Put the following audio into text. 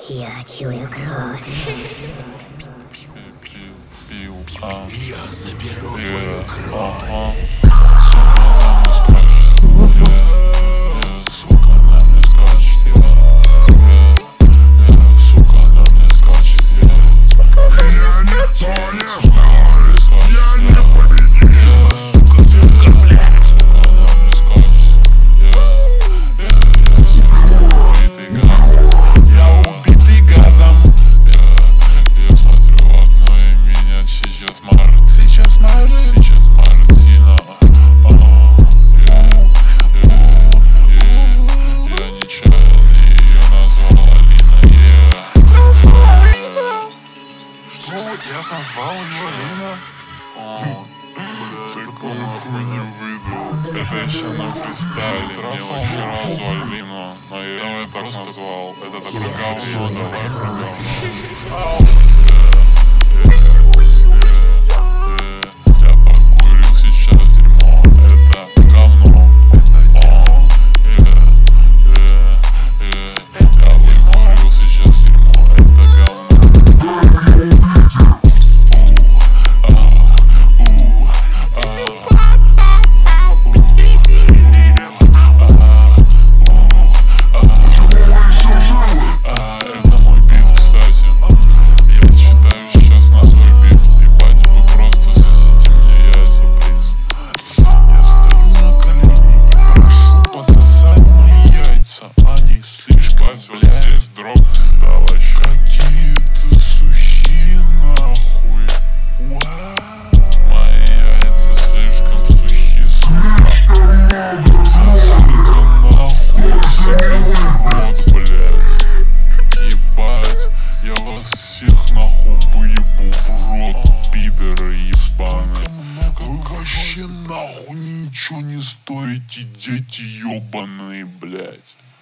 Я чую кровь. Я заберу твою кровь. Сука на мне скачет, сука на мне скачет, сука на мне скачет, Сука, блядь. Я убитый газом. Я смотрю в окно и меня сейчас мартина. Я нечаянно ее назвал Алина. Что? Я назвал ее Алина? Такую хуйню выдал. Это еще на фристайле. Мне вообще разу Алину, но я ее так назвал. Это про говно, давай про говно. Я покурил сейчас дерьмо, это говно. Я выкурил сейчас дерьмо, это говно. Это мой бит, кстати. Я читаю сейчас на свой бит. Ебать, вы просто снесите мне яйца, плиз. Я стою на колени и прошу пососать мои яйца. Они слишком, Ебать, вот здесь дроп пизда вообще. какие-то сухие нахуй. Мои яйца слишком сухие, сука. Засунь-ка нахуй себе в рот, блядь. Ебать, я вас всех нахуй выебу в рот, пидоры ебаные. Вы вообще нахуй ничего не стоите, дети ебаные, блядь.